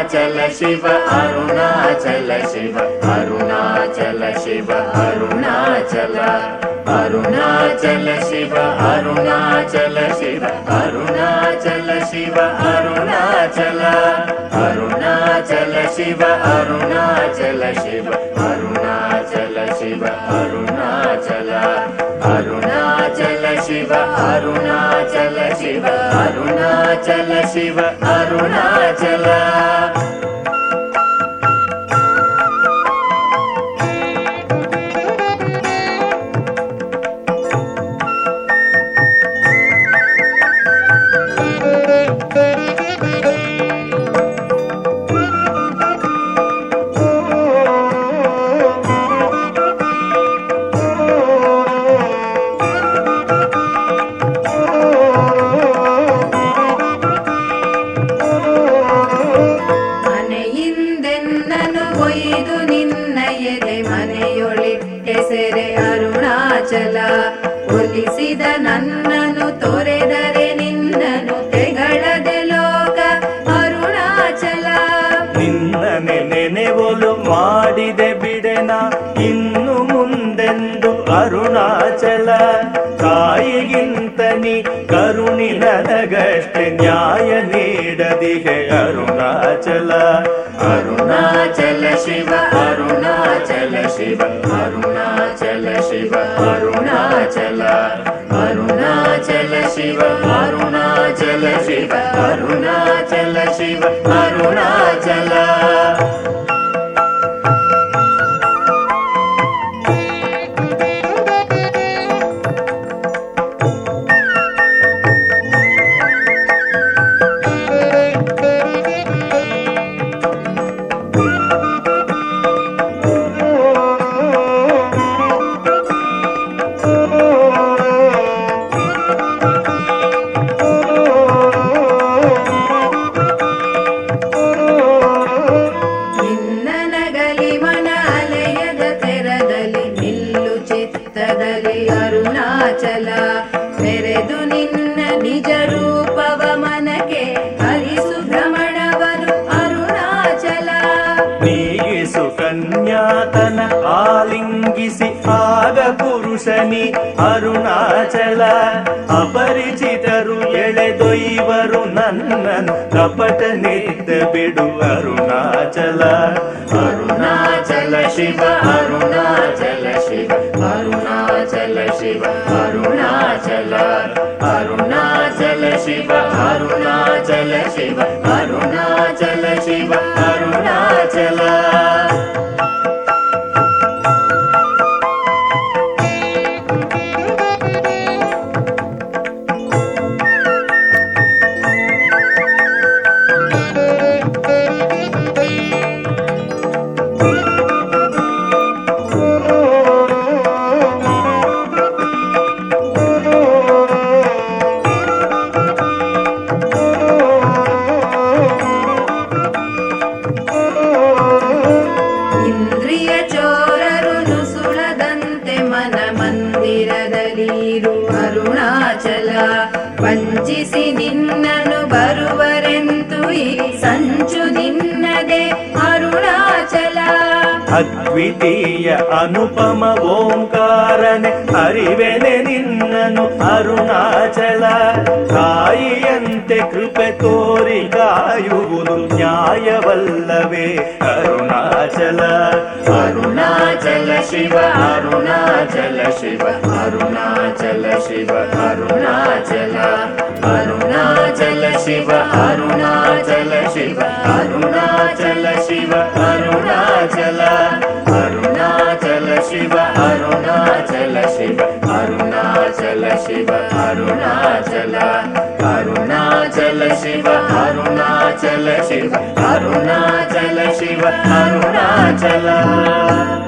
ಅರುಣಾಚಲ ಶಿವ ಅರುಣಾಚಲ ಶಿವ ಅರುಣಾಚಲ ಶಿವ ಅರುಣಾಚಲ ಅರುಣಾಚಲ ಶಿವ ಅರುಣಾಚಲ ಶಿವ ಅರುಣಾಚಲ ಶಿವ ಅರುಣಾಚಲ ಅರುಣಾಚಲ ಶಿವ ಅರುಣಾಚಲ ಶಿವ ಅರುಣಾಚಲ ಶಿವ ಅರುಣಾಚಲ ಅರುಣಾಚಲ ಶಿವ ಅರುಣಾಚಲ ಶಿವ ಅರುಣಾಚಲ ಶಿವ ಅರುಣಾಚಲ ಒಲಿಸಿದ ನನ್ನನು ತೊರೆದರೆ ನಿನ್ನನು ತೆಗಳದೆ ಲೋಕ ಅರುಣಾಚಲ ನಿನ್ನನೆ ನೆನೆವೊಲು ಮಾಡಿದೆ ಬಿಡೆನ ಇನ್ನು ಮುಂದೆಂದು ಅರುಣಾಚಲ ತಾಯಿಗಿಂತ ನೀ ಕರುಣಿ ನನಗಷ್ಟೆ ನ್ಯಾಯ ನೀಡದಿಗೆ ಅರುಣಾಚಲ ಅರುಣಾಚಲ ಶಿವ ಅರುಣಾಚಲ ಶಿವ ಅರುಣಾಚಲ ಶಿವ ಅರುಣಾಚಲ ಅರುಣಾಚಲ ಶಿವ ಅರುಣಾಚಲ ಶಿವ ಅರುಣಾಚಲ ಶಿವ ಅರುಣಾಚಲ ಅರುಣಾಚಲ ಮೆರೆದು ನಿನ್ನ ನಿಜ ರೂಪವ ಮನಕ್ಕೆ ಹರಿಸು ಭ್ರಮಣವನು ಅರುಣಾಚಲ ನೀಗಿಸು ಕನ್ಯಾತನ ಆಲಿಂಗಿಸಿ ಆಗ ಪುರುಷನಿ ಅರುಣಾಚಲ ಅಪರಿಚಿತರು ಎಳೆದೊಯ್ವರು ನನ್ನನು ಕಪಟ ನಿದ್ದ ಬಿಡು ಅರುಣಾಚಲ ಅರುಣಾಚಲ ಶಿವ ಅರುಣಾಚಲ ಶಿವ ಅರುಣಾಚಲ ಶಿವ ಅರುಣಾಚಲ ಅರುಣಾಚಲ ಶಿವ ಅರುಣಾಚಲ ಶಿವ ಅರುಣಾಚಲ ಶಿವ ಅರುಣಾಚಲ ಅರುಣಾಚಲ ವಂಚಿಸಿ ನಿನ್ನನು ಬರುವರೆಂತು ಈ ಸಂಚು ನಿನ್ನದೆ ಅರುಣಾಚಲ ಅದ್ವಿತೀಯ ಅನುಪಮ ಓಂಕಾರನೆ ಅರಿವೆನೆ ನಿನ್ನನು ಅರುಣಾಚಲ ತಾಯಿಯಂತೆ ಕೃಪೆ ತೋರಿ ಕಾಯುವುದು ನ್ಯಾಯವಲ್ಲವೇ ಅರುಣಾಚಲ ಅರುಣಾಚಲ ಶಿವ ಅರುಣಾಚಲ ಶಿವ ಅರುಣಾಚಲ ಶಿವ ಅರುಣಾಚಲ ಅರುಣಾಚಲ ಶಿವ ಅರುಣಾಚಲ ಶಿವ ಅರುಣಾಚಲ ಶಿವ ಅರುಣಾಚಲ ಅರುಣಾಚಲ ಶಿವ ಅರುಣಾಚಲ ಶಿವ ಅರುಣಾಚಲ ಶಿವ ಅರುಣಾಚಲ ಅರುಣಾಚಲ ಶಿವ ಅರುಣಾಚಲ ಶಿವ ಅರುಣಾಚಲ ಶಿವ ಅರುಣಾಚಲ